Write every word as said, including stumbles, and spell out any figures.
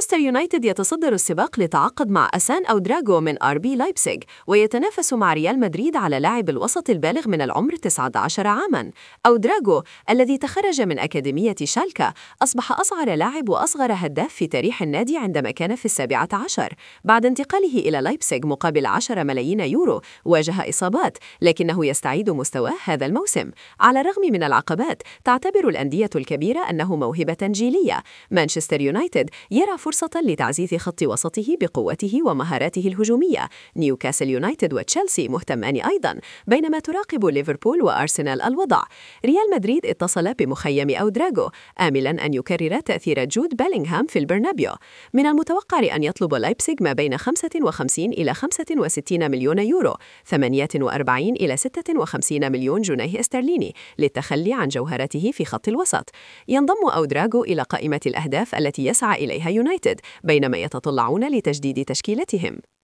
مانشستر يونايتد يتصدر السباق لتعاقد مع أسان أودراغو من آر بي لايبسيغ، ويتنافس مع ريال مدريد على لاعب الوسط البالغ من العمر تسعة عشر عاماً. أودراغو الذي تخرج من أكاديمية شالكا أصبح أصغر لاعب وأصغر هداف في تاريخ النادي عندما كان في السابعة عشر بعد انتقاله إلى لايبسيغ مقابل عشرة ملايين يورو. واجه إصابات لكنه يستعيد مستواه هذا الموسم. على الرغم من العقبات، تعتبر الأندية الكبيرة أنه موهبة جيلية. مانشستر يونايتد يرى فرصة لتعزيز خط وسطه بقوته ومهاراته الهجومية. نيوكاسل يونايتد وتشيلسي مهتمان أيضاً، بينما تراقب ليفربول وأرسنال الوضع. ريال مدريد اتصل بمخيم أودراغو آملاً أن يكرر تأثير جود بيلينغهام في البرنابيو. من المتوقع أن يطلب لايبسيغ ما بين خمسة وخمسين إلى خمسة وستين مليون يورو، ثمانية وأربعين إلى ستة وخمسين مليون جنيه استرليني، للتخلي عن جوهرته في خط الوسط. ينضم أودراغو إلى قائمة الأهداف التي يسعى إليها يونايتد، بينما يتطلعون لتجديد تشكيلتهم.